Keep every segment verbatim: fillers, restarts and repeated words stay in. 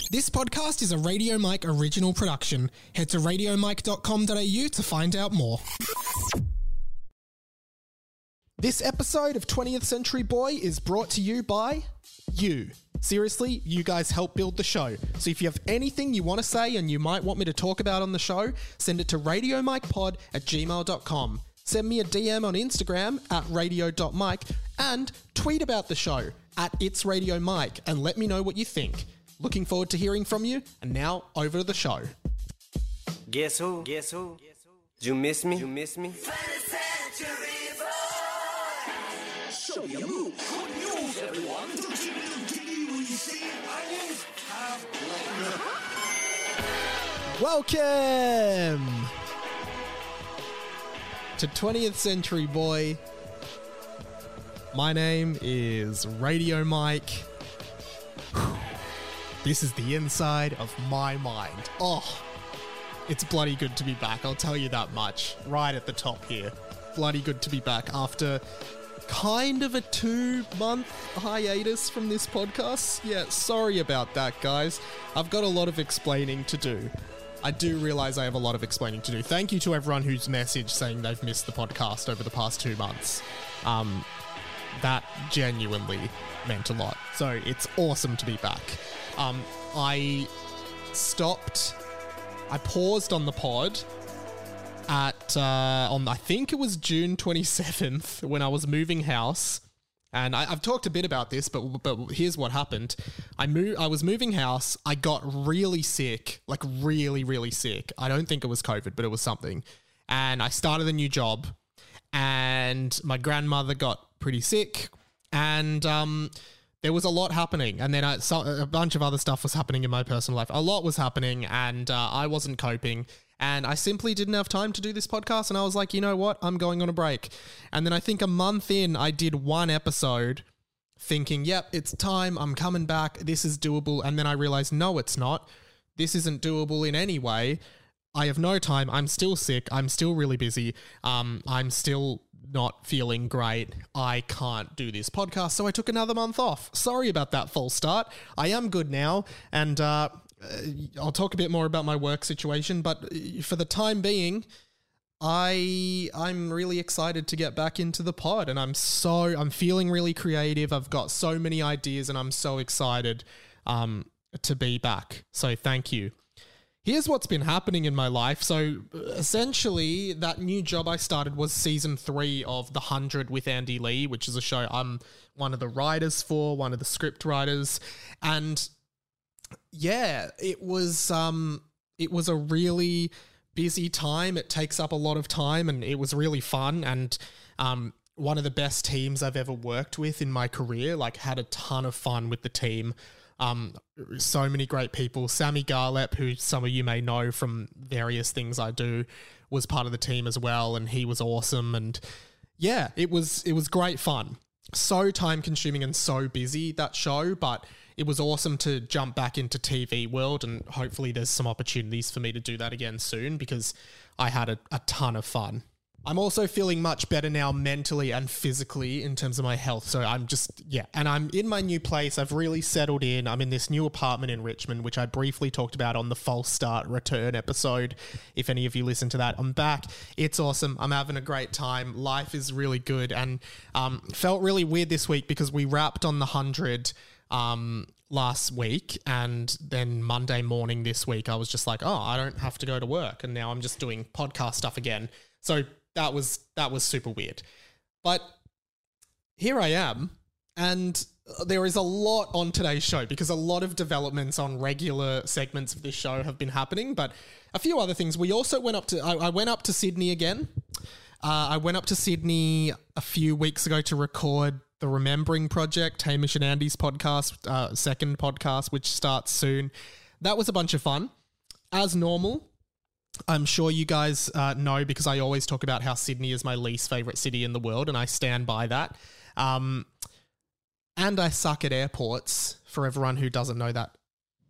This podcast is a Radio Mike original production. Head to radio mike dot com dot a u to find out more. This episode of twentieth Century Boy is brought to you by you. Seriously, you guys help build the show. So if you have anything you want to say and you might want me to talk about on the show, send it to radio mike pod at gmail dot com. Send me a D M on Instagram at radio dot mike and tweet about the show at It's Radio Mike and let me know what you think. Looking forward to hearing from you, and now over to the show. Guess who? Guess who? You miss me? You miss me? Show your move. Good news, everyone. Welcome to twentieth Century Boy. My name is Radio Mike. This is the inside of my mind. Oh, it's bloody good to be back. I'll tell you that much. Right at the top here. Bloody good to be back after kind of a two-month hiatus from this podcast. Yeah, sorry about that, guys. I've got a lot of explaining to do. I do realise I have a lot of explaining to do. Thank you to everyone who's messaged saying they've missed the podcast over the past two months. Um, that genuinely meant a lot. So it's awesome to be back. Um, I stopped, I paused on the pod at, uh, on, I think it was June twenty-seventh when I was moving house. And I, I've talked a bit about this, but but here's what happened. I moved, I was moving house. I got really sick, like really, really sick. I don't think it was COVID, but it was something. And I started a new job and my grandmother got pretty sick and, um, there was a lot happening, and then I, so, a bunch of other stuff was happening in my personal life. A lot was happening, and uh, I wasn't coping, and I simply didn't have time to do this podcast, and I was like, you know what? I'm going on a break. And then I think a month in, I did one episode thinking, yep, it's time. I'm coming back. This is doable. And then I realized, no, it's not. This isn't doable in any way. I have no time. I'm still sick. I'm still really busy. Um, I'm still not feeling great. I can't do this podcast. So I took another month off. Sorry about that false start. I am good now. And uh, I'll talk a bit more about my work situation. But for the time being, I, I'm really excited to get back into the pod. And I'm so, I'm feeling really creative. I've got so many ideas and I'm so excited um, to be back. So thank you. Here's what's been happening in my life. So essentially, that new job I started was season three of The Hundred with Andy Lee, which is a show I'm one of the writers for, one of the script writers. And yeah, it was um, it was a really busy time. It takes up a lot of time and it was really fun. And um, one of the best teams I've ever worked with in my career, like had a ton of fun with the team. Um, so many great people. Sammy Garlep, who some of you may know from various things I do, was part of the team as well, and he was awesome. And yeah, it was it was great fun. So time consuming and so busy, that show, but it was awesome to jump back into T V world, and hopefully there's some opportunities for me to do that again soon because I had a, a ton of fun. I'm also feeling much better now mentally and physically in terms of my health. So I'm just, yeah. And I'm in my new place. I've really settled in. I'm in this new apartment in Richmond, which I briefly talked about on the False Start Return episode. If any of you listen to that, I'm back. It's awesome. I'm having a great time. Life is really good. And um, felt really weird this week because we wrapped on the hundred um, last week. And then Monday morning this week, I was just like, oh, I don't have to go to work. And now I'm just doing podcast stuff again. So That was that was super weird. But here I am, and there is a lot on today's show because a lot of developments on regular segments of this show have been happening, but a few other things. We also went up to, I, I went up to Sydney again. Uh, I went up to Sydney a few weeks ago to record the Remembering Project, Hamish and Andy's podcast, uh, second podcast, which starts soon. That was a bunch of fun. As normal, I'm sure you guys uh, know because I always talk about how Sydney is my least favourite city in the world, and I stand by that. Um, and I suck at airports, for everyone who doesn't know that.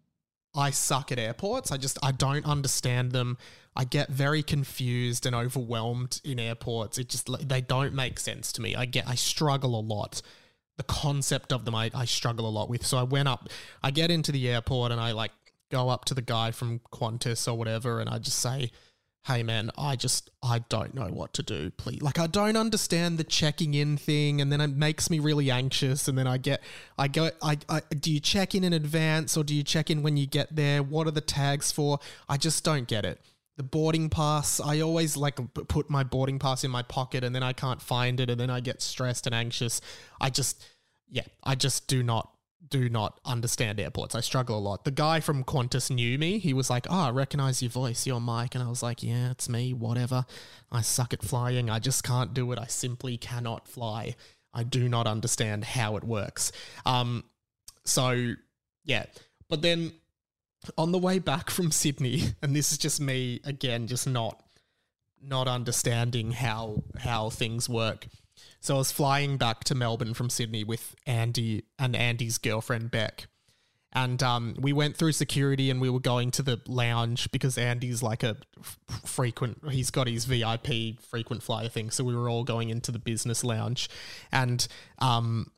I suck at airports. I just, I don't understand them. I get very confused and overwhelmed in airports. It just, they don't make sense to me. I get, I struggle a lot. The concept of them, I, I struggle a lot with. So I went up, I get into the airport and I like go up to the guy from Qantas or whatever and I just say, hey man, I just, I don't know what to do, please. Like, I don't understand the checking in thing, and then it makes me really anxious, and then I get, I go, I, I, do you check in in advance or do you check in when you get there? What are the tags for? I just don't get it. The boarding pass, I always like put my boarding pass in my pocket and then I can't find it and then I get stressed and anxious. I just, yeah, I just do not do not understand airports. I struggle a lot. The guy from Qantas knew me. He was like, oh, I recognize your voice, you're Mike. And I was like, yeah, it's me, whatever. I suck at flying. I just can't do it. I simply cannot fly. I do not understand how it works. Um, so, yeah. But then on the way back from Sydney, and this is just me, again, just not not understanding how how things work. So I was flying back to Melbourne from Sydney with Andy and Andy's girlfriend, Beck. And um, we went through security and we were going to the lounge because Andy's like a f- frequent, he's got his V I P frequent flyer thing. So we were all going into the business lounge and um,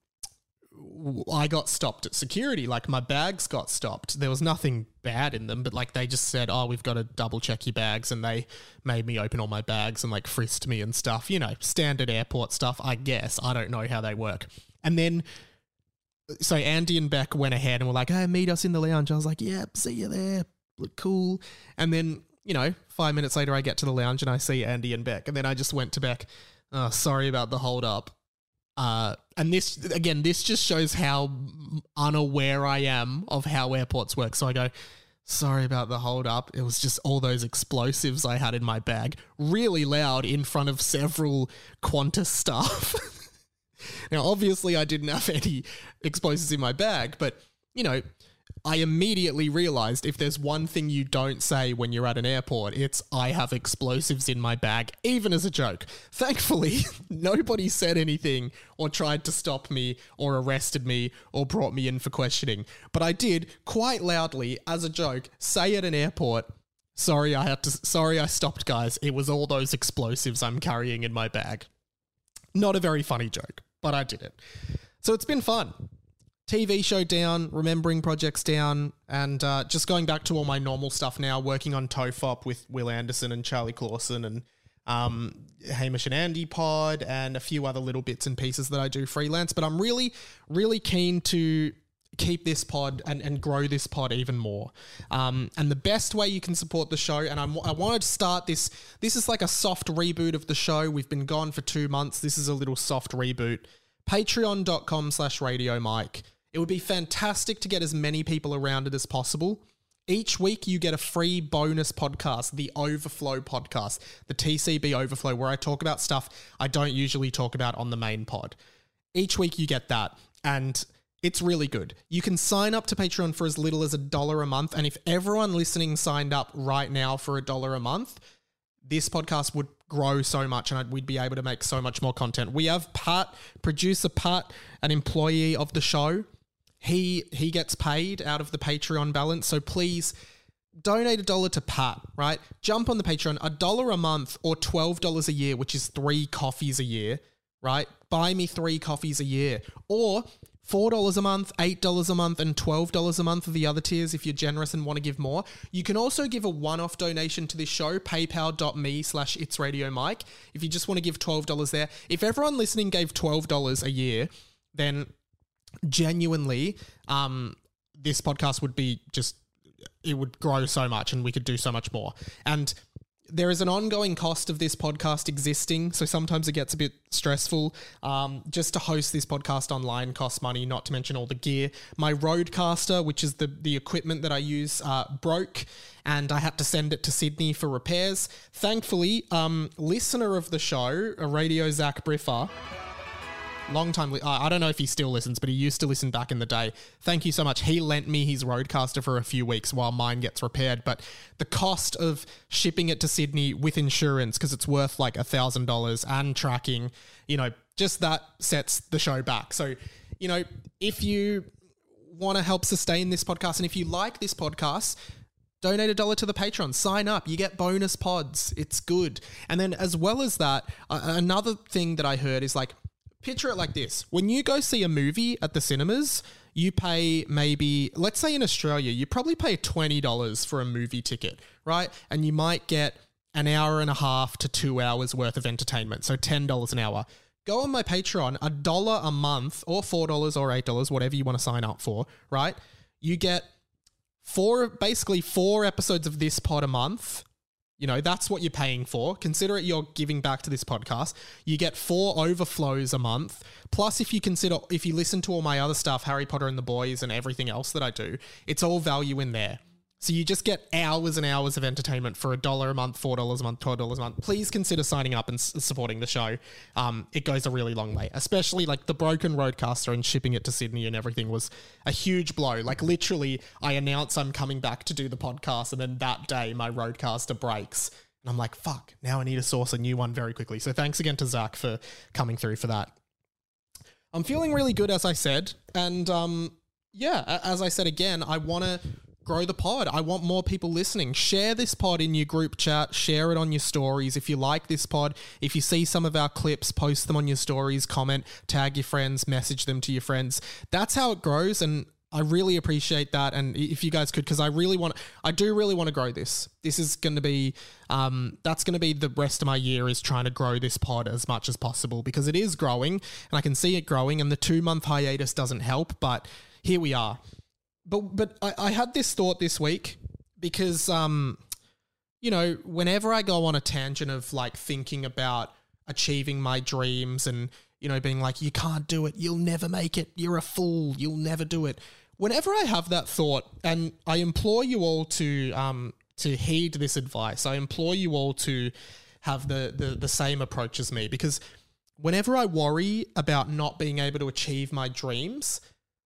I got stopped at security. Like, my bags got stopped. There was nothing bad in them, but like they just said, oh, we've got to double check your bags, and they made me open all my bags and like frisked me and stuff, you know, standard airport stuff, I guess. I don't know how they work. And then, so Andy and Beck went ahead and were like, hey, meet us in the lounge. I was like, yep, see you there. Look cool. And then, you know, five minutes later I get to the lounge and I see Andy and Beck. And then I just went to Beck, oh, sorry about the hold up. Uh, and this, again, this just shows how unaware I am of how airports work. So I go, sorry about the hold up. It was just all those explosives I had in my bag, really loud in front of several Qantas staff. Now, obviously I didn't have any explosives in my bag, but, you know, I immediately realized if there's one thing you don't say when you're at an airport, it's I have explosives in my bag, even as a joke. Thankfully, nobody said anything or tried to stop me or arrested me or brought me in for questioning. But I did quite loudly, as a joke, say at an airport, sorry, I had to, sorry, I stopped, guys. It was all those explosives I'm carrying in my bag. Not a very funny joke, but I did it. So it's been fun. T V show down, remembering projects down, and uh, just going back to all my normal stuff now, working on Tofop with Will Anderson and Charlie Clausen and um, Hamish and Andy pod and a few other little bits and pieces that I do freelance. But I'm really, really keen to keep this pod and, and grow this pod even more. Um, and the best way you can support the show, and I'm, I wanted to start this, this is like a soft reboot of the show. We've been gone for two months. This is a little soft reboot. Patreon.com slash Radio Mike. It would be fantastic to get as many people around it as possible. Each week you get a free bonus podcast, the Overflow podcast, the T C B Overflow, where I talk about stuff I don't usually talk about on the main pod. Each week you get that, and it's really good. You can sign up to Patreon for as little as a dollar a month, and if everyone listening signed up right now for a dollar a month, this podcast would grow so much and we'd be able to make so much more content. We have Pat, producer Pat, an employee of the show. He he gets paid out of the Patreon balance, so please donate a dollar to Pat, right? Jump on the Patreon, a dollar a month or twelve dollars a year, which is three coffees a year, right? Buy me three coffees a year. Or four dollars a month, eight dollars a month, and twelve dollars a month for the other tiers if you're generous and want to give more. You can also give a one-off donation to this show, paypal.me slash It's Radio Mike, if you just want to give twelve dollars there. If everyone listening gave twelve dollars a year, then genuinely, um, this podcast would be just, it would grow so much and we could do so much more. And there is an ongoing cost of this podcast existing, so sometimes it gets a bit stressful. Um, just to host this podcast online costs money, not to mention all the gear. My Rodecaster, which is the, the equipment that I use, uh, broke, and I had to send it to Sydney for repairs. Thankfully, um, listener of the show, a Radio Zach Briffer, long time, I don't know if he still listens, but he used to listen back in the day. Thank you so much. He lent me his Rodecaster for a few weeks while mine gets repaired, but the cost of shipping it to Sydney with insurance, because it's worth like a thousand dollars, and tracking, you know, just that sets the show back. So, you know, if you want to help sustain this podcast, and if you like this podcast, donate a dollar to the Patreon. Sign up. You get bonus pods. It's good. And then as well as that, uh, another thing that I heard is like, picture it like this. When you go see a movie at the cinemas, you pay maybe, let's say in Australia, you probably pay twenty dollars for a movie ticket, right? And you might get an hour and a half to two hours worth of entertainment. So ten dollars an hour. Go on my Patreon, a dollar a month or four dollars or eight dollars, whatever you want to sign up for, right? You get four, basically four episodes of this pod a month. You know, that's what you're paying for. Consider it you're giving back to this podcast. You get four overflows a month. Plus, if you consider, if you listen to all my other stuff, Harry Potter and the Boys and everything else that I do, it's all value in there. So you just get hours and hours of entertainment for a dollar a month, four dollars a month, twelve dollars a month. Please consider signing up and s- supporting the show. Um, it goes a really long way, especially like the broken Roadcaster and shipping it to Sydney and everything was a huge blow. Like literally, I announce I'm coming back to do the podcast, and then that day my Roadcaster breaks, and I'm like, fuck, now I need to source a new one very quickly. So thanks again to Zach for coming through for that. I'm feeling really good, as I said, and um, yeah, as I said again, I want to grow the pod. I want more people listening. Share this pod in your group chat. Share it on your stories. If you like this pod, if you see some of our clips, post them on your stories, comment, tag your friends, message them to your friends. That's how it grows, and I really appreciate that. And if you guys could, because I really want, I do really want to grow this. This is going to be, um, that's going to be the rest of my year, is trying to grow this pod as much as possible, because it is growing and I can see it growing, and the two month hiatus doesn't help, but here we are. But but I, I had this thought this week because, um, you know, whenever I go on a tangent of like thinking about achieving my dreams and, you know, being like, you can't do it, you'll never make it, you're a fool, you'll never do it. Whenever I have that thought, and I implore you all to um to heed this advice, I implore you all to have the the, the same approach as me, because whenever I worry about not being able to achieve my dreams,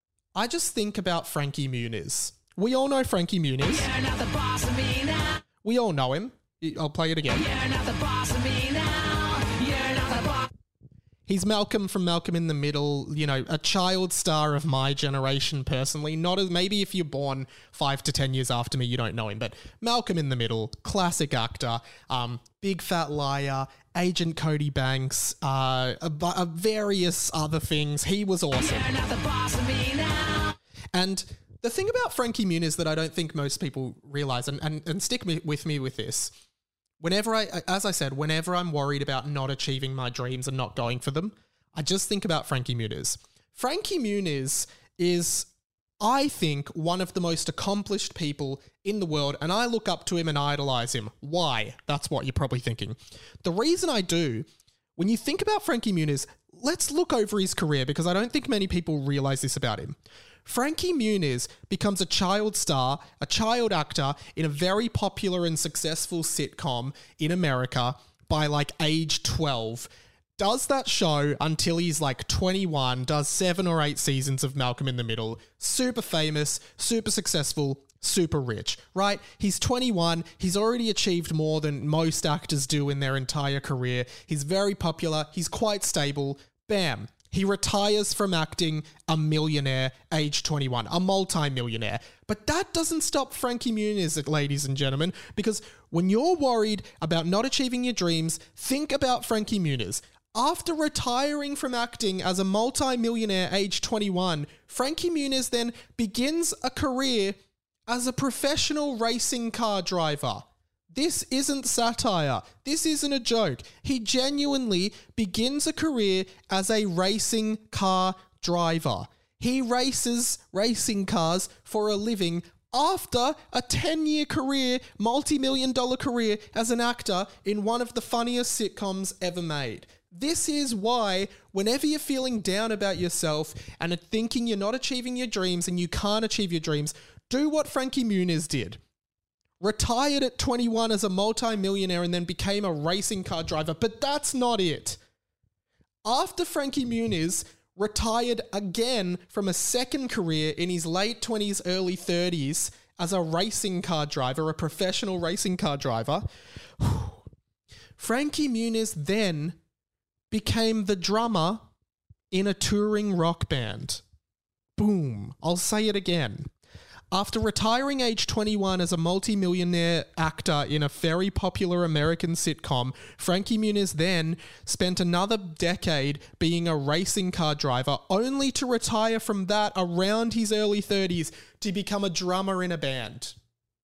I just think about Frankie Muniz. We all know Frankie Muniz. You're not the boss of me now. We all know him. I'll play it again. You're not the boss of me now. You're not the boss. He's Malcolm from Malcolm in the Middle, you know, a child star of my generation personally. Not as, maybe if you're born five to ten years after me, you don't know him, but Malcolm in the Middle, classic actor, um, Big Fat Liar, Agent Cody Banks, uh, a, a various other things. He was awesome. You're not the boss of me now. And the thing about Frankie Muniz that I don't think most people realize, and, and, and stick me, with me with this, whenever I, as I said, whenever I'm worried about not achieving my dreams and not going for them, I just think about Frankie Muniz. Frankie Muniz is, I think, one of the most accomplished people in the world, and I look up to him and idolize him. Why? That's what you're probably thinking. The reason I do, when you think about Frankie Muniz, let's look over his career, because I don't think many people realize this about him. Frankie Muniz becomes a child star, a child actor in a very popular and successful sitcom in America by like age twelve. Does that show until he's like twenty-one, does seven or eight seasons of Malcolm in the Middle, super famous, super successful, super rich, right? He's twenty-one, he's already achieved more than most actors do in their entire career. He's very popular, he's quite stable, bam. He retires from acting a millionaire, age twenty-one, a multi-millionaire. But that doesn't stop Frankie Muniz, ladies and gentlemen, because when you're worried about not achieving your dreams, think about Frankie Muniz. After retiring from acting as a multi-millionaire, age twenty-one, Frankie Muniz then begins a career as a professional racing car driver. This isn't satire. This isn't a joke. He genuinely begins a career as a racing car driver. He races racing cars for a living after a ten-year career, multi-million dollar career as an actor in one of the funniest sitcoms ever made. This is why whenever you're feeling down about yourself and are thinking you're not achieving your dreams and you can't achieve your dreams, do what Frankie Muniz did. Retired at twenty-one as a multi-millionaire and then became a racing car driver. But that's not it. After Frankie Muniz retired again from a second career in his late twenties, early thirties as a racing car driver, a professional racing car driver, Frankie Muniz then became the drummer in a touring rock band. Boom. I'll say it again. After retiring age twenty-one as a multi-millionaire actor in a very popular American sitcom, Frankie Muniz then spent another decade being a racing car driver, only to retire from that around his early thirties to become a drummer in a band.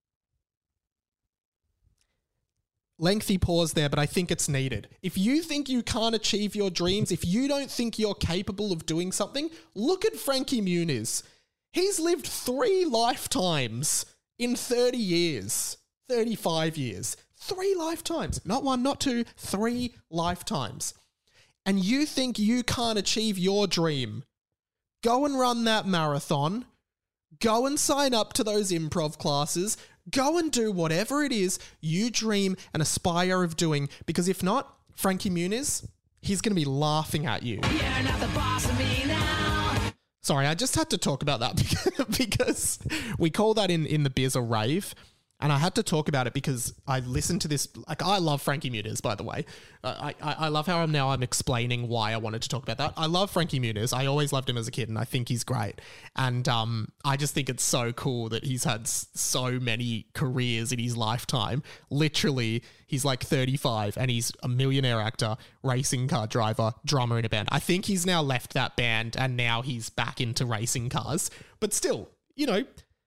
Lengthy pause there, but I think it's needed. If you think you can't achieve your dreams, if you don't think you're capable of doing something, look at Frankie Muniz. He's lived three lifetimes in thirty years, thirty-five years. Three lifetimes. Not one, not two, three lifetimes. And you think you can't achieve your dream. Go and run that marathon. Go and sign up to those improv classes. Go and do whatever it is you dream and aspire of doing, because if not, Frankie Muniz, he's going to be laughing at you. You're not the boss of me now. Sorry, I just had to talk about that because we call that in, in the biz a rave. And I had to talk about it because I listened to this. Like, I love Frankie Muniz, by the way. Uh, I, I love how I'm now I'm explaining why I wanted to talk about that. I love Frankie Muniz. I always loved him as a kid, and I think he's great. And um, I just think it's so cool that he's had s- so many careers in his lifetime. Literally, he's like thirty-five, and he's a millionaire actor, racing car driver, drummer in a band. I think he's now left that band, and now he's back into racing cars. But still, you know...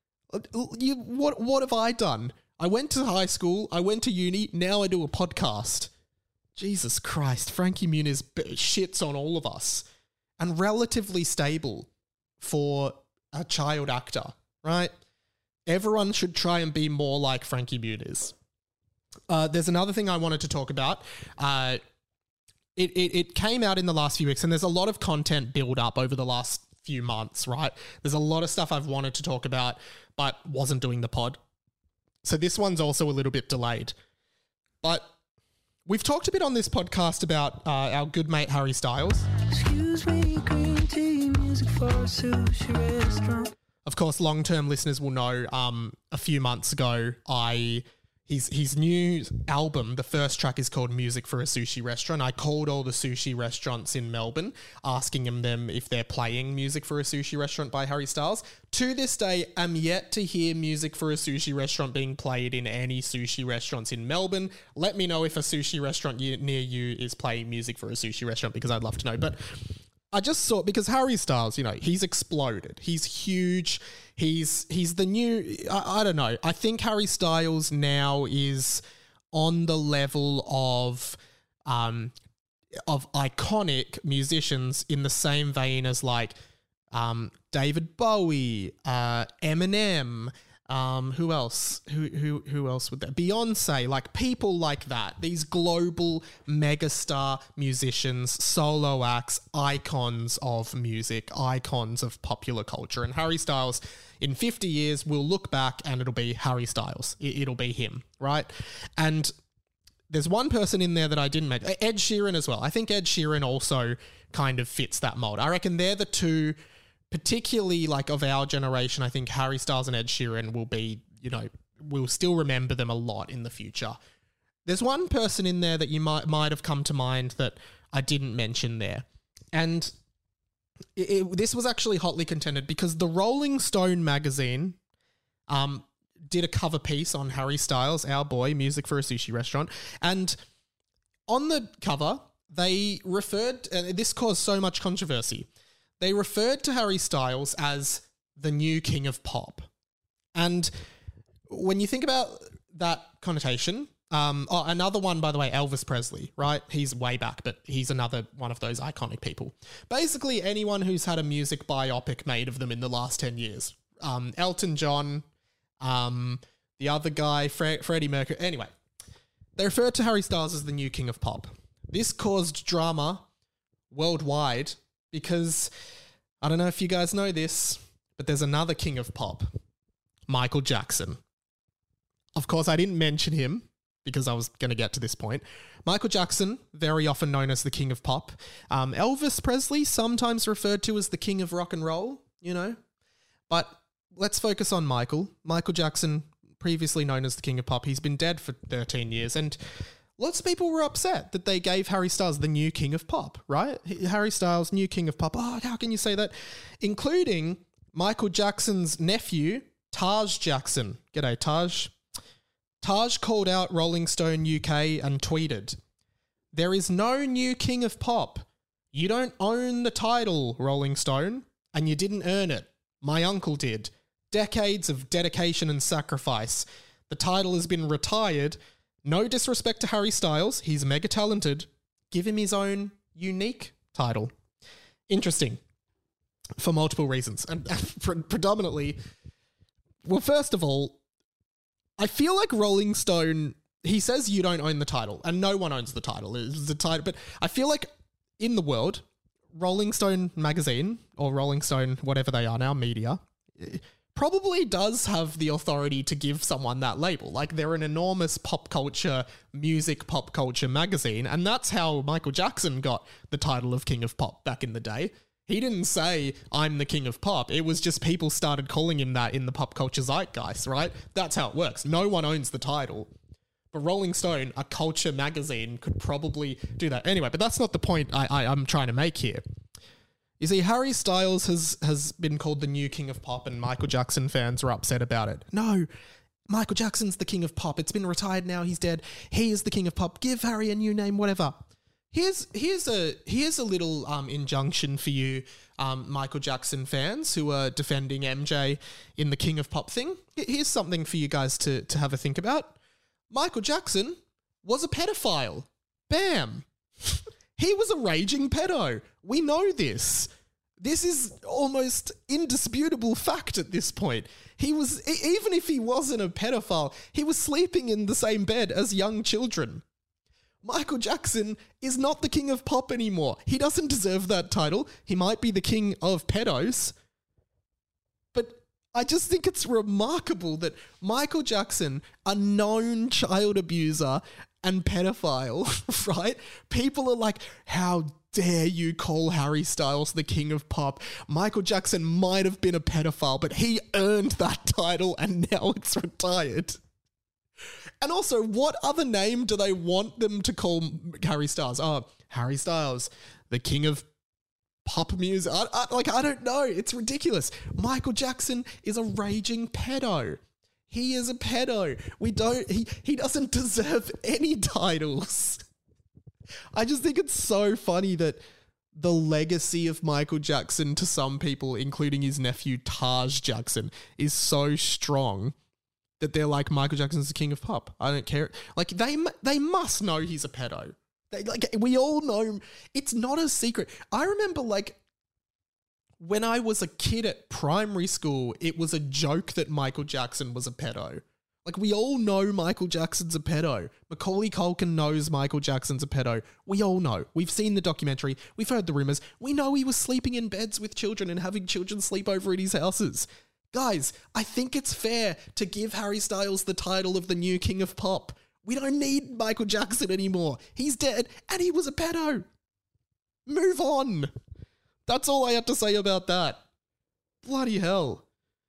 You, what what have I done? I went to high school, I went to uni, now I do a podcast. Jesus Christ, Frankie Muniz b- shits on all of us. And relatively stable for a child actor, right? Everyone should try and be more like Frankie Muniz. Uh, there's another thing I wanted to talk about. Uh, it, it, it came out in the last few weeks, and there's a lot of content build up over the last few months, right? There's a lot of stuff I've wanted to talk about, but wasn't doing the pod. So this one's also a little bit delayed. But we've talked a bit on this podcast about uh, our good mate Harry Styles. Excuse me, green tea, music for a sushi restaurant. Of course, long-term listeners will know um, a few months ago, I... His his new album, the first track is called Music for a Sushi Restaurant. I called all the sushi restaurants in Melbourne, asking them, them if they're playing Music for a Sushi Restaurant by Harry Styles. To this day, I'm yet to hear Music for a Sushi Restaurant being played in any sushi restaurants in Melbourne. Let me know if a sushi restaurant near you is playing Music for a Sushi Restaurant, because I'd love to know. But I just saw, because Harry Styles, you know, he's exploded. He's huge. He's he's the new, I, I don't know. I think Harry Styles now is on the level of um of iconic musicians in the same vein as like um David Bowie, uh, Eminem. Um, who else? Who who who else would that? Beyonce, like people like that. These global megastar musicians, solo acts, icons of music, icons of popular culture. And Harry Styles, in fifty years, will look back and it'll be Harry Styles. It, it'll be him, right? And there's one person in there that I didn't mention. Ed Sheeran as well. I think Ed Sheeran also kind of fits that mold. I reckon they're the two, particularly like of our generation. I think Harry Styles and Ed Sheeran will be, you know, we'll still remember them a lot in the future. There's one person in there that you might might have come to mind that I didn't mention there. And it, it, this was actually hotly contended because the Rolling Stone magazine um, did a cover piece on Harry Styles, our boy, Music for a Sushi Restaurant. And on the cover, they referred, and this caused so much controversy, they referred to Harry Styles as the new king of pop. And when you think about that connotation, um, oh, another one, by the way, Elvis Presley, right? He's way back, but he's another one of those iconic people. Basically, anyone who's had a music biopic made of them in the last ten years. Um, Elton John, um, the other guy, Fre- Freddie Mercury. Anyway, they referred to Harry Styles as the new king of pop. This caused drama worldwide because, I don't know if you guys know this, but there's another king of pop, Michael Jackson. Of course, I didn't mention him because I was going to get to this point. Michael Jackson, very often known as the king of pop. Um, Elvis Presley, sometimes referred to as the king of rock and roll, you know. But let's focus on Michael. Michael Jackson, previously known as the king of pop. He's been dead for thirteen years, and lots of people were upset that they gave Harry Styles the new king of pop, right? Harry Styles, new king of pop. Oh, how can you say that? Including Michael Jackson's nephew, Taj Jackson. G'day, Taj. Taj called out Rolling Stone U K and tweeted, "There is no new king of pop. You don't own the title, Rolling Stone, and you didn't earn it. My uncle did. Decades of dedication and sacrifice. The title has been retired. No disrespect to Harry Styles. He's mega talented. Give him his own unique title." Interesting. For multiple reasons. And pre- predominantly, well, first of all, I feel like Rolling Stone, he says you don't own the title, and no one owns the title. It's the title, but I feel like in the world, Rolling Stone magazine, or Rolling Stone, whatever they are now, media, probably does have the authority to give someone that label. Like, they're an enormous pop culture, music pop culture magazine, and that's how Michael Jackson got the title of King of Pop back in the day. He didn't say, "I'm the king of pop." It was just people started calling him that in the pop culture zeitgeist, right? That's how it works. No one owns the title. But Rolling Stone, a culture magazine, could probably do that. Anyway, but that's not the point I, I, I'm trying to make here. You see, Harry Styles has, has been called the new king of pop, and Michael Jackson fans are upset about it. No, Michael Jackson's the king of pop. It's been retired now. He's dead. He is the king of pop. Give Harry a new name, whatever. Here's here's a here's a little um, injunction for you, um, Michael Jackson fans who are defending M J in the King of Pop thing. Here's something for you guys to, to have a think about. Michael Jackson was a pedophile. Bam. He was a raging pedo. We know this. This is almost indisputable fact at this point. He was, even if he wasn't a pedophile, he was sleeping in the same bed as young children. Michael Jackson is not the king of pop anymore. He doesn't deserve that title. He might be the king of pedos. But I just think it's remarkable that Michael Jackson, a known child abuser and pedophile, right? People are like, how dare you call Harry Styles the king of pop? Michael Jackson might have been a pedophile, but he earned that title and now it's retired. And also, what other name do they want them to call Harry Styles? Oh, Harry Styles, the king of pop music. I, I, like, I don't know. It's ridiculous. Michael Jackson is a raging pedo. He is a pedo. We don't, he, he doesn't deserve any titles. I just think it's so funny that the legacy of Michael Jackson to some people, including his nephew Taj Jackson, is so strong that they're like, Michael Jackson's the king of pop. I don't care. Like, they they must know he's a pedo. They, like, we all know. It's not a secret. I remember, like, when I was a kid at primary school, it was a joke that Michael Jackson was a pedo. Like, we all know Michael Jackson's a pedo. Macaulay Culkin knows Michael Jackson's a pedo. We all know. We've seen the documentary. We've heard the rumors. We know he was sleeping in beds with children and having children sleep over at his houses. Guys, I think it's fair to give Harry Styles the title of the new king of pop. We don't need Michael Jackson anymore. He's dead and he was a pedo. Move on. That's all I have to say about that. Bloody hell.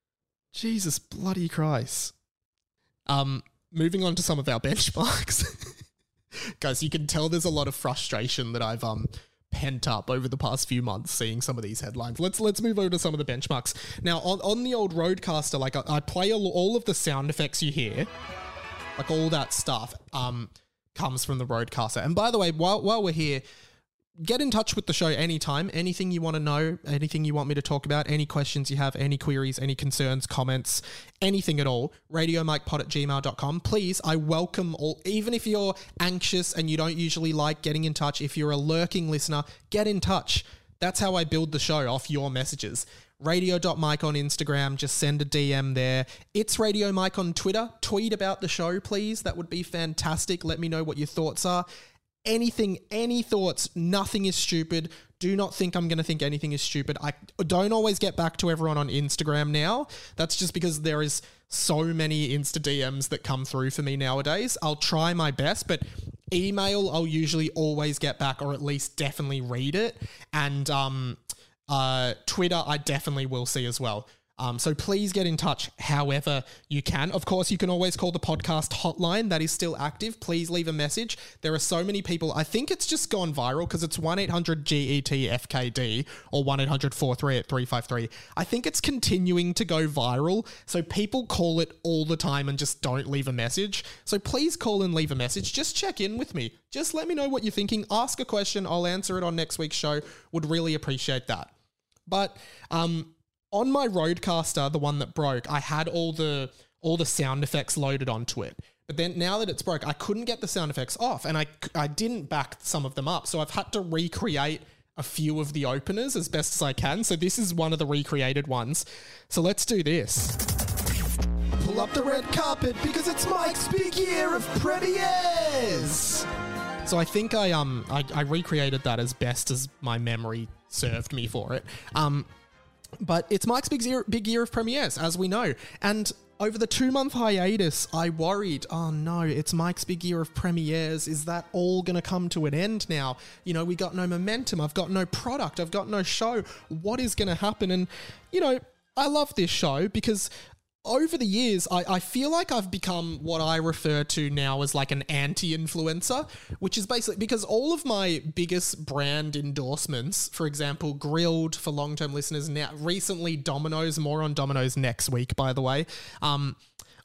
Jesus bloody Christ. Um, moving on to some of our benchmarks. Guys, you can tell there's a lot of frustration that I've um pent up over the past few months seeing some of these headlines. Let's let's move over to some of the benchmarks. Now, on, on the old Rodecaster, like I, I play all, all of the sound effects you hear, like all that stuff um, comes from the Rodecaster. And by the way, while, while we're here, get in touch with the show anytime. Anything you want to know, anything you want me to talk about, any questions you have, any queries, any concerns, comments, anything at all, radiomikepod at gmail dot com. Please, I welcome all, even if you're anxious and you don't usually like getting in touch, if you're a lurking listener, get in touch. That's how I build the show, off your messages. radio dot mike on Instagram, just send a D M there. It's Radio Mike on Twitter. Tweet about the show, please. That would be fantastic. Let me know what your thoughts are. Anything, any thoughts, nothing is stupid. Do not think I'm going to think anything is stupid. I don't always get back to everyone on Instagram now. That's just because there is so many Insta D Ms that come through for me nowadays. I'll try my best, but email, I'll usually always get back, or at least definitely read it. And um, uh, Twitter, I definitely will see as well. Um, so please get in touch however you can. Of course, you can always call the podcast hotline. That is still active. Please leave a message. There are so many people. I think it's just gone viral because it's one eight hundred G E T F K D or one eight hundred four three eight three five three. I think it's continuing to go viral. So people call it all the time and just don't leave a message. So please call and leave a message. Just check in with me. Just let me know what you're thinking. Ask a question. I'll answer it on next week's show. Would really appreciate that. But, um... on my Rodecaster, the one that broke, I had all the all the sound effects loaded onto it. But then now that it's broke, I couldn't get the sound effects off, and I, I didn't back some of them up. So I've had to recreate a few of the openers as best as I can. So this is one of the recreated ones. So let's do this. Pull up the red carpet because it's Mike's big year of premieres. So I think I um I, I recreated that as best as my memory served me for it. Um. But it's Mike's big year, big year of premieres, as we know. And over the two-month hiatus, I worried, oh no, it's Mike's big year of premieres. Is that all going to come to an end now? You know, we got no momentum. I've got no product. I've got no show. What is going to happen? And, you know, I love this show because over the years, I, I feel like I've become what I refer to now as like an anti-influencer, which is basically because all of my biggest brand endorsements, for example, Grilled for long-term listeners, now recently Domino's, more on Domino's next week, by the way. Um,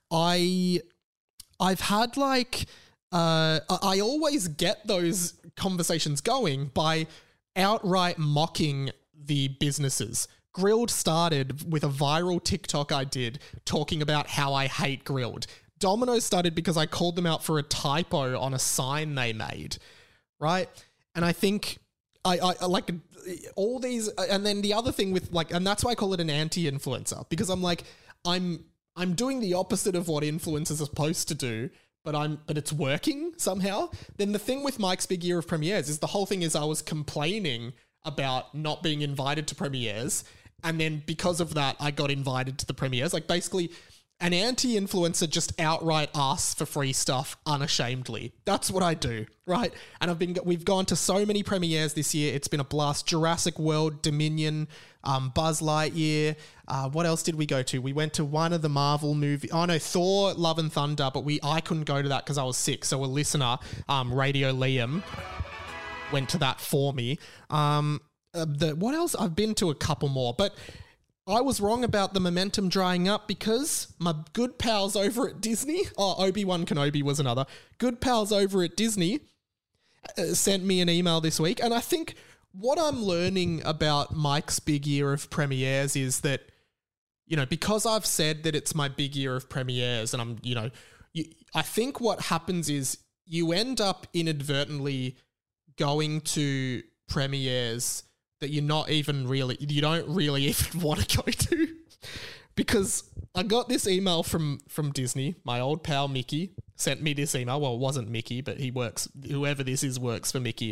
I, I've had like, uh, I always get those conversations going by outright mocking the businesses. Grilled started with a viral TikTok I did talking about how I hate Grilled. Domino's started because I called them out for a typo on a sign they made, right? And I think I, I, I like all these, and then the other thing with like, and that's why I call it an anti-influencer, because I'm like, I'm I'm doing the opposite of what influencers are supposed to do, but I'm but it's working somehow. Then the thing with Mike's big year of premieres is the whole thing is I was complaining about not being invited to premieres. And then because of that, I got invited to the premieres. Like basically an anti-influencer just outright asks for free stuff unashamedly. That's what I do, right? And I've been we've gone to so many premieres this year. It's been a blast. Jurassic World, Dominion, um, Buzz Lightyear. Uh, what else did we go to? We went to one of the Marvel movies. Oh no, Thor, Love and Thunder. But we I couldn't go to that because I was sick. So a listener, um, Radio Liam, went to that for me. Um... Uh, the what else? I've been to a couple more, but I was wrong about the momentum drying up because my good pals over at Disney, oh, Obi-Wan Kenobi was another, good pals over at Disney uh, sent me an email this week. And I think what I'm learning about Mike's big year of premieres is that, you know, because I've said that it's my big year of premieres and I'm, you know, you, I think what happens is you end up inadvertently going to premieres that you're not even really, you don't really even want to go to. Because I got this email from, from Disney. My old pal Mickey sent me this email. Well, it wasn't Mickey, but he works, whoever this is works for Mickey.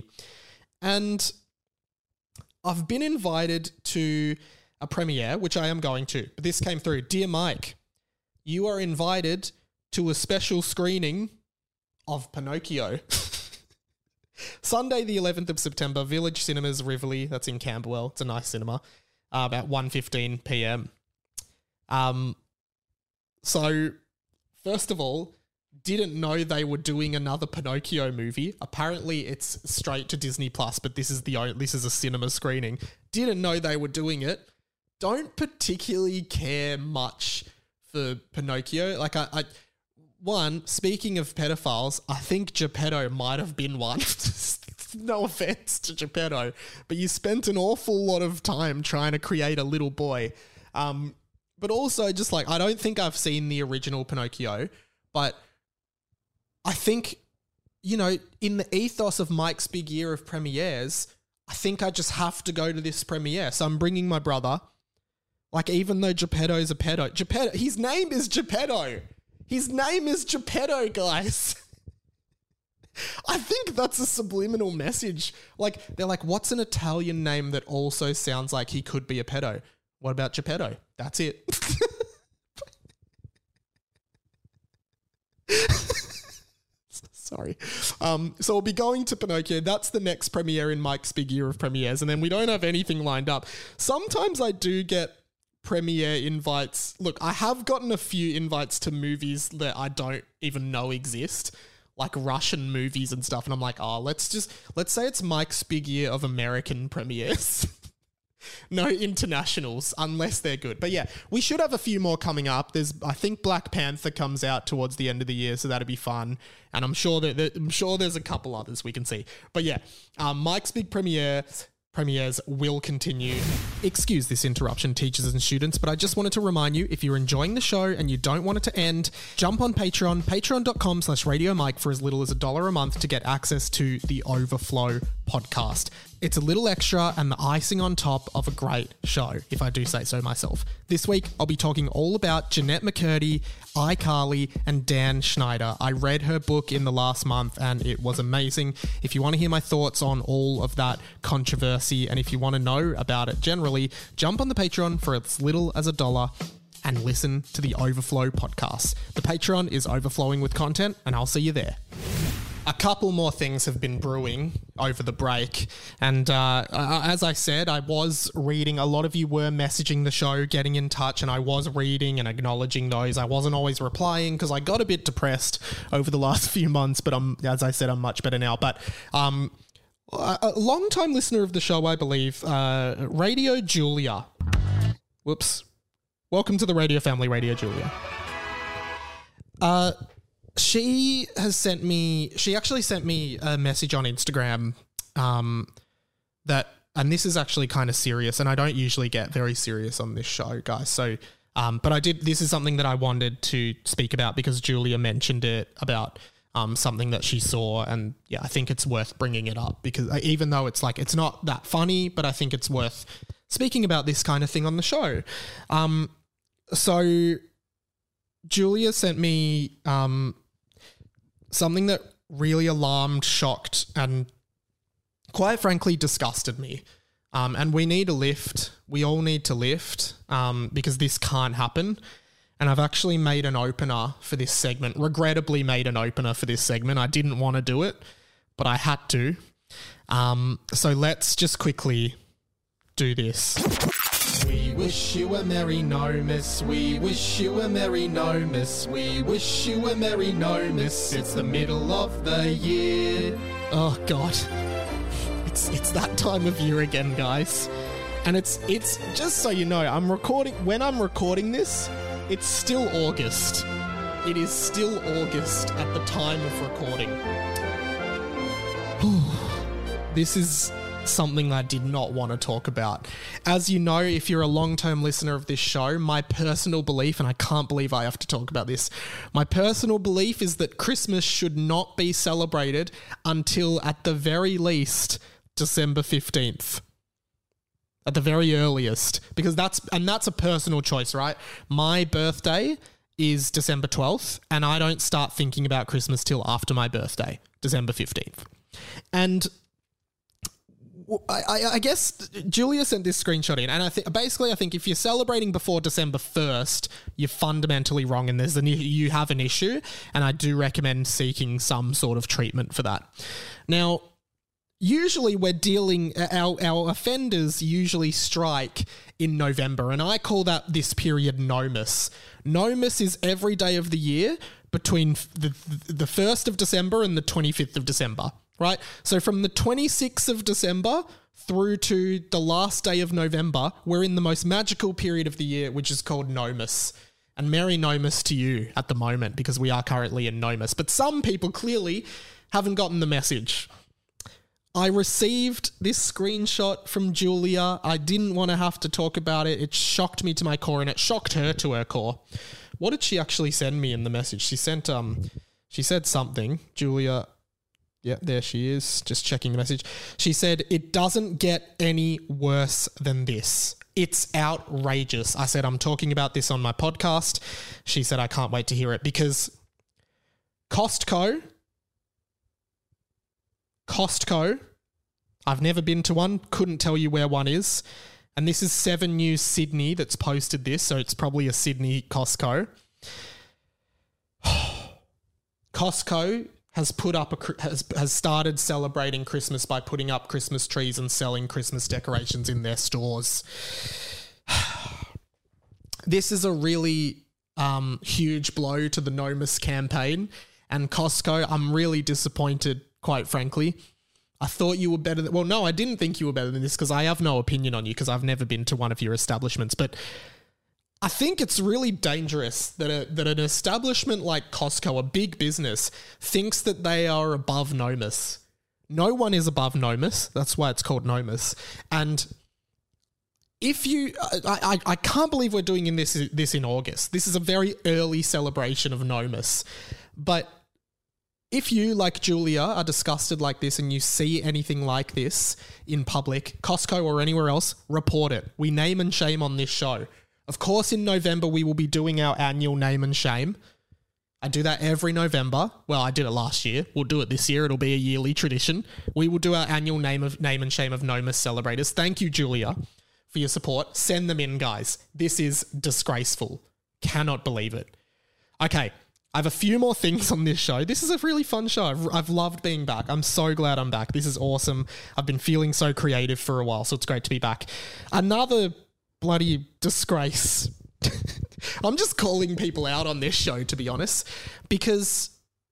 And I've been invited to a premiere, which I am going to. But this came through. Dear Mike, you are invited to a special screening of Pinocchio. Sunday, the eleventh of September, Village Cinemas, Rivoli. That's in Camberwell. It's a nice cinema. Uh, about one fifteen p.m. Um, so, first of all, didn't know they were doing another Pinocchio movie. Apparently, it's straight to Disney Plus, but this is the only, this is a cinema screening. Didn't know they were doing it. Don't particularly care much for Pinocchio. Like I. I One, speaking of pedophiles, I think Geppetto might have been one. No offense to Geppetto, but you spent an awful lot of time trying to create a little boy. Um, but also just like, I don't think I've seen the original Pinocchio, but I think, you know, in the ethos of Mike's big year of premieres, I think I just have to go to this premiere. So I'm bringing my brother. Like, even though Geppetto's a pedo, Geppetto, his name is Geppetto. His name is Geppetto, guys. I think that's a subliminal message. Like, they're like, what's an Italian name that also sounds like he could be a pedo? What about Geppetto? That's it. Sorry. Um, so we'll be going to Pinocchio. That's the next premiere in Mike's big year of premieres. And then we don't have anything lined up. Sometimes I do get premiere invites. Look, I have gotten a few invites to movies that I don't even know exist, like Russian movies and stuff. And I'm like, oh, let's just, let's say it's Mike's big year of American premieres. No internationals, unless they're good. But yeah, we should have a few more coming up. There's, I think Black Panther comes out towards the end of the year, so that'll be fun. And I'm sure that, that I'm sure there's a couple others we can see. But yeah, um, Mike's big premiere premieres will continue. Excuse this interruption, teachers and students, but I just wanted to remind you, if you're enjoying the show and you don't want it to end, jump on Patreon, patreon.com slash Radio Mike for as little as a dollar a month to get access to the Overflow podcast. It's a little extra and the icing on top of a great show, if I do say so myself. This week, I'll be talking all about Jeanette McCurdy, iCarly, and Dan Schneider. I read her book in the last month and it was amazing. If you want to hear my thoughts on all of that controversy and if you want to know about it generally, jump on the Patreon for as little as a dollar and listen to the Overflow podcast. The Patreon is overflowing with content and I'll see you there. A couple more things have been brewing over the break. And uh, as I said, I was reading. A lot of you were messaging the show, getting in touch, and I was reading and acknowledging those. I wasn't always replying because I got a bit depressed over the last few months, but I'm, as I said, I'm much better now. But um, a long-time listener of the show, I believe, uh, Radio Julia. Whoops. Welcome to the Radio Family, Radio Julia. Uh... She has sent me, she actually sent me a message on Instagram um, that, and this is actually kind of serious, and I don't usually get very serious on this show, guys. So, um, but I did, this is something that I wanted to speak about because Julia mentioned it about um, something that she saw, and yeah, I think it's worth bringing it up because even though it's like, it's not that funny, but I think it's worth speaking about this kind of thing on the show. Um, so Julia sent me, um, something that really alarmed, shocked, and quite frankly disgusted me. Um, and we need a lift. We all need to lift um, because this can't happen. And I've actually made an opener for this segment, regrettably made an opener for this segment. I didn't want to do it, but I had to. Um, so let's just quickly do this. We wish you a Merry No-Miss. We wish you a Merry No-Miss. We wish you a Merry No-Miss. It's the middle of the year. Oh, God. It's it's that time of year again, guys. And it's, it's just so you know, I'm recording, when I'm recording this, it's still August. It is still August at the time of recording. This is something I did not want to talk about. As you know, if you're a long-term listener of this show, my personal belief, and I can't believe I have to talk about this, my personal belief is that Christmas should not be celebrated until, at the very least, December fifteenth. At the very earliest. Because that's, and that's a personal choice, right? My birthday is December twelfth, and I don't start thinking about Christmas till after my birthday, December fifteenth. And I, I, I guess Julia sent this screenshot in, and I think basically I think if you're celebrating before December first, you're fundamentally wrong, and there's an you have an issue, and I do recommend seeking some sort of treatment for that. Now, usually we're dealing our our offenders usually strike in November, and I call that this period No-Miss. No-Miss is every day of the year between the the first of December and the twenty-fifth of December. Right? So from the twenty-sixth of December through to the last day of November, we're in the most magical period of the year, which is called No-Miss. And Merry No-Miss to you at the moment, because we are currently in No-Miss. But some people clearly haven't gotten the message. I received this screenshot from Julia. I didn't want to have to talk about it. It shocked me to my core, and it shocked her to her core. What did she actually send me in the message? She sent, um, she said something. Julia... Yeah, there she is, just checking the message. She said, it doesn't get any worse than this. It's outrageous. I said, I'm talking about this on my podcast. She said, I can't wait to hear it because Costco, Costco, I've never been to one, couldn't tell you where one is. And this is seven News Sydney that's posted this, so it's probably a Sydney Costco. Costco has put up a has has started celebrating Christmas by putting up Christmas trees and selling Christmas decorations in their stores. this is a really um, huge blow to the Nomus campaign. And Costco, I'm really disappointed, quite frankly. I thought you were better than... Well, no, I didn't think you were better than this because I have no opinion on you because I've never been to one of your establishments. But I think it's really dangerous that a, that an establishment like Costco, a big business, thinks that they are above Nomus. No one is above Nomus. That's why it's called Nomus. And if you... I, I, I can't believe we're doing in this, this in August. This is a very early celebration of Nomus. But... if you, like Julia, are disgusted like this and you see anything like this in public, Costco or anywhere else, report it. We name and shame on this show. Of course, in November, we will be doing our annual name and shame. I do that every November. Well, I did it last year. We'll do it this year. It'll be a yearly tradition. We will do our annual name of name and shame of Nomus celebrators. Thank you, Julia, for your support. Send them in, guys. This is disgraceful. Cannot believe it. Okay. I have a few more things on this show. This is a really fun show. I've, I've loved being back. I'm so glad I'm back. This is awesome. I've been feeling so creative for a while, so it's great to be back. Another bloody disgrace. I'm just calling people out on this show, to be honest, because,